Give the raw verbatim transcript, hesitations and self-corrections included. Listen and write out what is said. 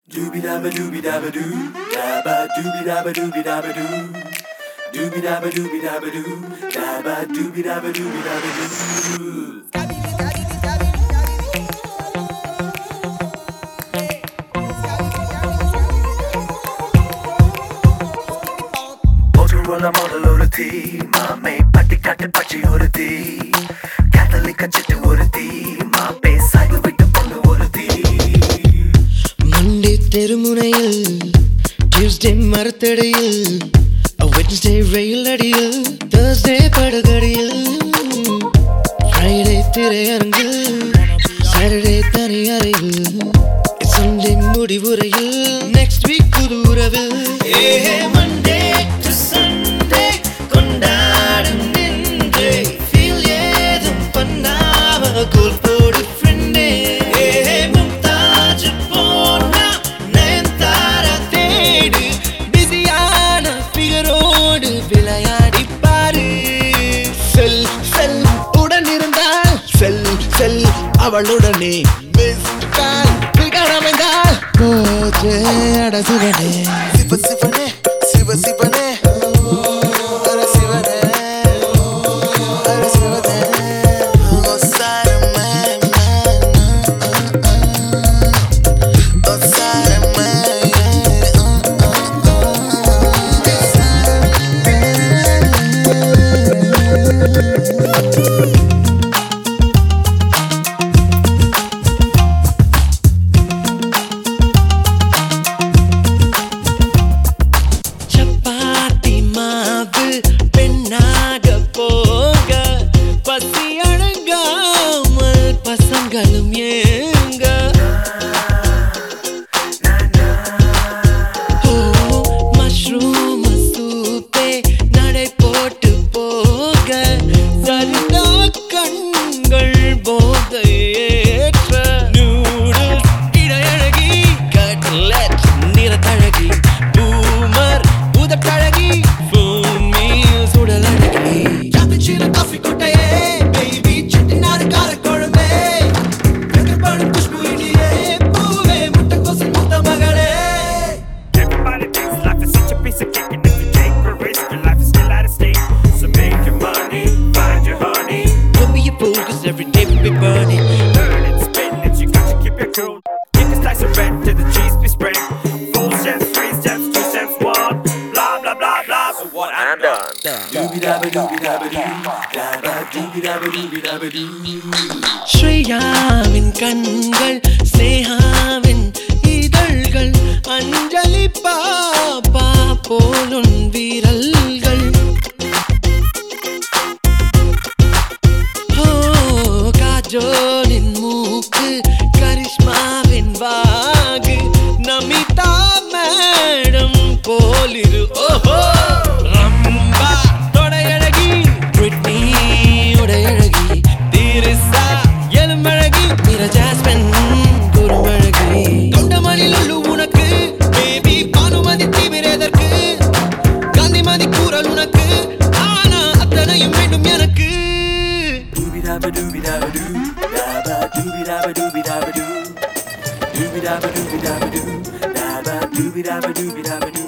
Doobie dabba doobie dabba doo, dabba doobie dabba doobie dabba doo, doobie dabba doobie dabba doo, dabba doobie dabba doobie dabba doo. Motorola model ஒரு தீ, மாமே பட்டி காட்டு பச்சை ஒரு தீ, கேத்தலிக்க சிட்டு ஒரு தீ, மாப்பே சாய்வு விட்டு பொண்ணு ஒரு தீ. Monday தெருமுனையில், Tuesday மரத்தடியில், Wednesday ரயில் அடியில், Thursday படுகடியில், Friday திரையரங்கில், Saturday தனி அறையில், Sunday முடிவுரையில், Next week புது உறவில். Hey, Monday to Sunday கொண்டாடும் நின்றே, Feel ஏதும் பண்ணாம cool போடு friend-ஏ. Hey, மும்தாஜ் போனா நேந்தார தேடு, பிஸியான figure-ஓடு விளையாடி பாரு. செல் செல் உடன் இருந்தால் செல் செல் அவளுடனே மிஸ்ட் கால் figure அமைந்தால் போச்சே அட சிவனே. சிவ சிவனே சிவ சிவனே அர சிவனே அர சிவனே ஒசாரமே ஒசாரமே சப்பாத்தி மாவு பெண்ணாக போக பசி அடங்காமல் பசங்களும் ஏங்க. ஓ மஷ்ரூம் சூப்பே நடை போட்டு போக சரிந்தா கண்கள் போதை ஏற்ற. நூடுல்ஸ் இடையழகி கட்லெட் நிறத்தழகி பூமர் உதட்டழகி ஃபோன் மீல் சுடலழகி. கேப்பச்சினோ காஃபி கொட்டையே பேபி செட்டிநாடு காரக்குழம்பே வெங்கப்பாடு குஷ்பு இடியே பூவே முட்டைக்கோசு மூத்த மகளே. Everybody thinks life is such a piece of cake, and if you take a risk, your life is still at stake. So make your money, find your honey, Don't be a fool, cause every day we be burning. learn and spin it. You got to keep your cool. Keep a slice of bread till the cheese be spread. Four cents, three cents, two cents, one. Blah blah blah blah. So what I'm done. Doobie dabba doobie dabba doo, dabba doobie dabba doobie dabba doo. ஸ்ரேயாவின் கண்கள் ஸ்னேகாவின் இதழ்கள் அஞ்சலி பாப்பா போலுன் வீரல்கள். ஓ காஜோலின் மூக்கு கரிஷ்மாவின் வாகு Namitha madam போலிரு. ஓஹோ Rambha தொடையழகி Britney உடையழகி தீரிசா எலுமழகி நிற jasmine குறுமழகி. கொண்டமணி லுல்லு உனக்கு baby Bhanumathi தீவிரதற்கு Kanthimathi கூறல் உனக்கு ஆனா அத்தனையும் வேண்டும் எனக்கு. Doobie dabba doobie dabba doo, dabba doobie dabba doobie dabba doo, doobie dabba doobie dabba doo, dabba doobie dabba doobie dabba doo.